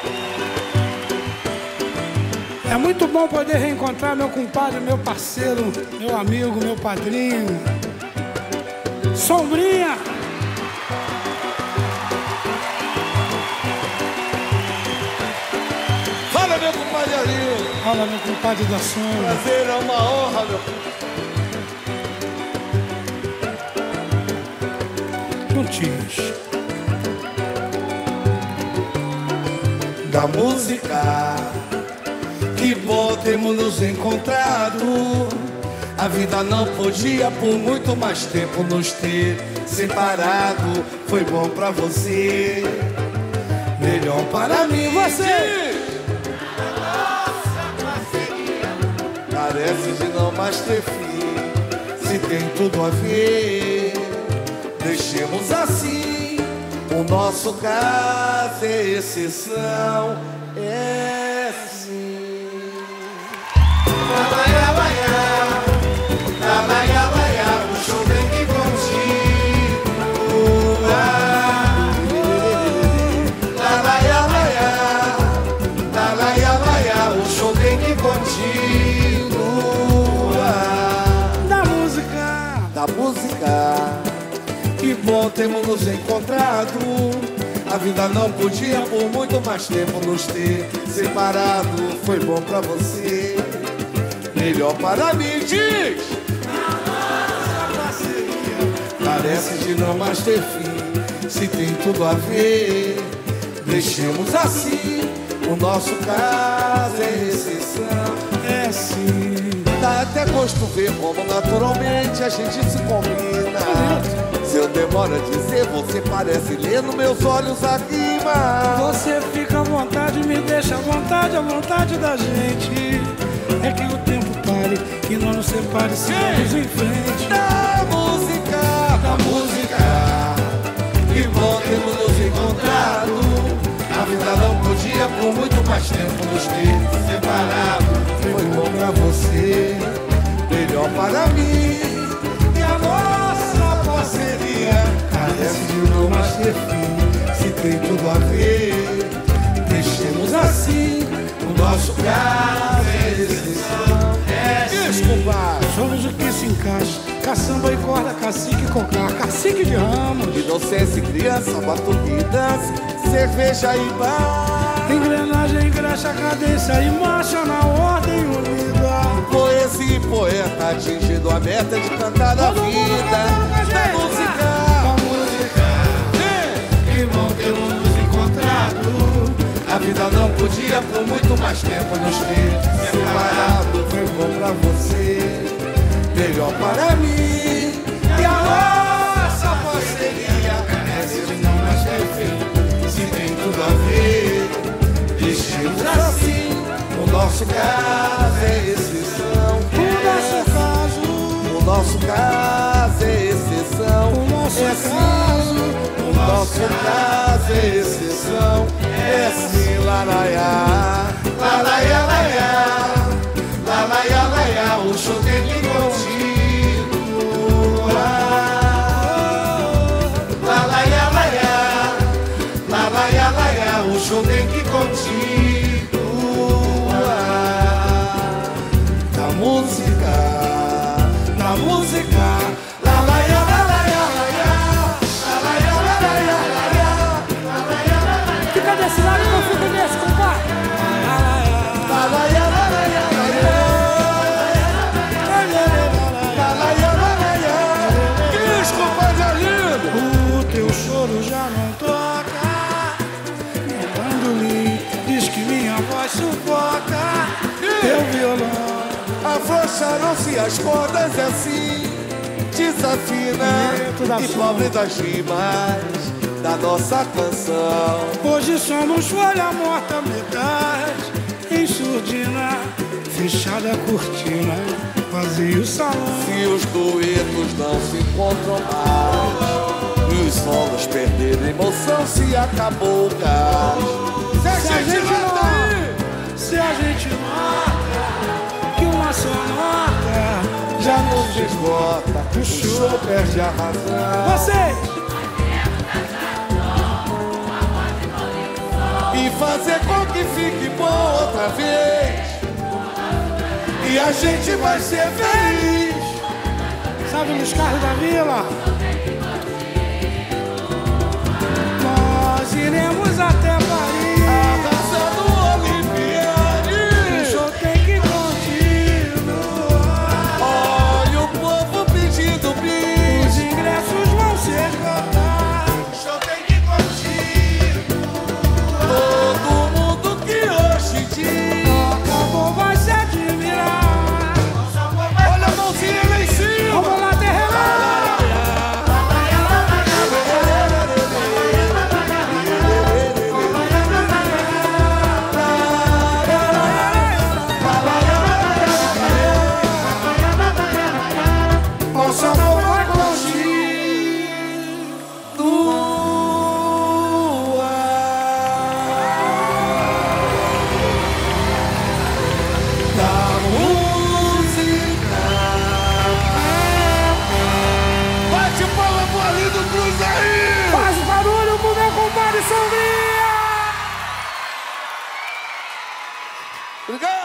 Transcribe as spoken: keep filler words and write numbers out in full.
É muito bom poder reencontrar meu compadre, meu parceiro, meu amigo, meu padrinho. Sombrinha! Fala, meu compadre ali. Fala, meu compadre da sombra. Prazer, é uma honra, meu compadre. Juntinhos. Da música, que bom termos nos encontrado. A vida não podia por muito mais tempo nos ter separado. Foi bom pra você, melhor para mim. Você! Parece de não mais ter fim, se tem tudo a ver. Deixemos assim, o nosso caso é exceção, é sim. Labaia, baia, labaia, baia, o show tem que continuar. Labaia, baia, labaia, baia, o show tem que continuar. Da música, Da música, que bom termos nos encontrado. A vida não podia por muito mais tempo nos ter separado. Foi bom pra você, melhor para mim, diz. Parece de não mais ter fim, se tem tudo a ver. Deixemos assim, o nosso caso é exceção, é sim. dá até gosto ver como naturalmente a gente se combina. Se eu demoro a dizer, você parece ler nos meus olhos a rima. Você fica à vontade, me deixa à vontade, à vontade da gente. É que o tempo pare, que não nos separe, sigamos em frente. Da música, da música, que bom termos nos encontrado. A vida não podia por muito mais tempo nos ter separado. Foi bom pra você, melhor para mim. E a nossa parceria carece de não mais ter fim, se tem tudo a ver. Deixemos assim, o nosso caso é exceção, é desculpa. Somos o que se encaixa, caçamba e corda, cacique e cocar, cacique de ramos. Inocência e criança, batuque e dança, cerveja e bar. Engrenagem, graxa, cadência e marcha na ordem unida. Poesia e poeta atingindo a meta de cantar a vida. Da música, Da música, que bom termos nos encontrado. A vida não podia por muito mais tempo nos ter separado. Foi bom pra você, melhor para mim. E a nossa parceria carece de não mais ter fim, se tem tudo a ver. Deixemos assim, o nosso caso é exceção. o nosso caso, O nosso caso é exceção. o nosso É caso, sim, o nosso caso é exceção. É sim, laraiá, laraiá, laraiá, laraiá, laraiá, o show tem que continuar. Laraiá, laraiá, laraiá, laraiá, o show tem que continuar. Da música, da música, laraiá, laraiá, laraiá, laraiá, laraiá, laraiá, laraiá, laraiá. fica desse lado que eu fico desse, compadre. Laraiá, laraiá, laraiá, laraiá. Que isso, compadre lindo? O teu choro já não toca. Meu bandolim diz que minha voz sufoca. Teu violão Afrouxaram-se as cordas assim, desafina Dentro da e sua. pobre das rimas da nossa canção. hoje somos folha morta, metade em surdina, fechada a cortina, vazio o salão. Se os duetos não se encontram mais e os solos perderam emoção, se acabou o gás. Se a gente nota, se a gente nota que uma só nota Já nos esgota, o show perde a razão. Vocês! E fazer com que fique bom outra vez. E a gente vai ser feliz. Sabe, nos carros da vila nós iremos até Paris. A dança do Olimpiade. O show tem que continuar. Olha o povo pedindo bis. Os ingressos vão se esgotar. O show tem que continuar. Todo mundo que hoje diz acabou vai se admirar. olha a mãozinha lá em cima. Vamos lá, terremoto. Nosso amor vai Da música. Bate palma pro Arlindo Cruz aí. Faz barulho pro meu compadre Sombria. Obrigado.